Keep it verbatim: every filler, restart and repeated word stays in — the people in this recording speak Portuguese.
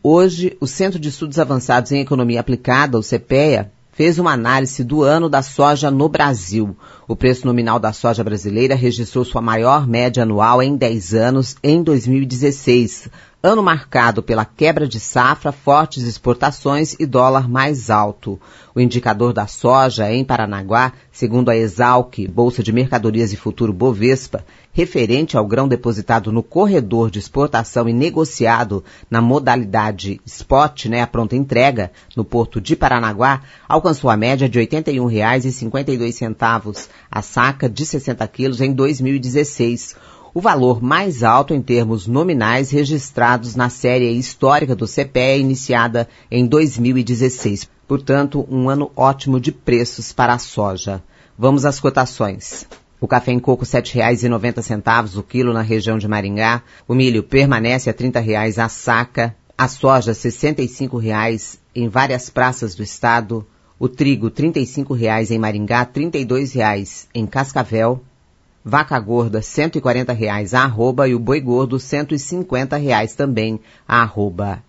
Hoje, o Centro de Estudos Avançados em Economia Aplicada, o CEPEA, fez uma análise do ano da soja no Brasil. O preço nominal da soja brasileira registrou sua maior média anual em dez anos em dois mil e dezesseis, ano marcado pela quebra de safra, fortes exportações e dólar mais alto. O indicador da soja em Paranaguá, segundo a Exalc, Bolsa de Mercadorias e Futuro Bovespa, referente ao grão depositado no corredor de exportação e negociado na modalidade spot, né, a pronta entrega, no porto de Paranaguá, alcançou a média de oitenta e um reais e cinquenta e dois centavos a saca de sessenta quilos em dois mil e dezesseis. O valor mais alto em termos nominais registrados na série histórica do CEPEA, iniciada em dois mil e dezesseis. Portanto, um ano ótimo de preços para a soja. Vamos às cotações. O café em coco sete reais e noventa centavos o quilo na região de Maringá. O milho permanece a trinta reais a saca. A soja sessenta e cinco reais em várias praças do estado. O trigo trinta e cinco reais em Maringá, trinta e dois reais em Cascavel. Vaca gorda cento e quarenta reais a arroba e o boi gordo cento e cinquenta reais também a arroba.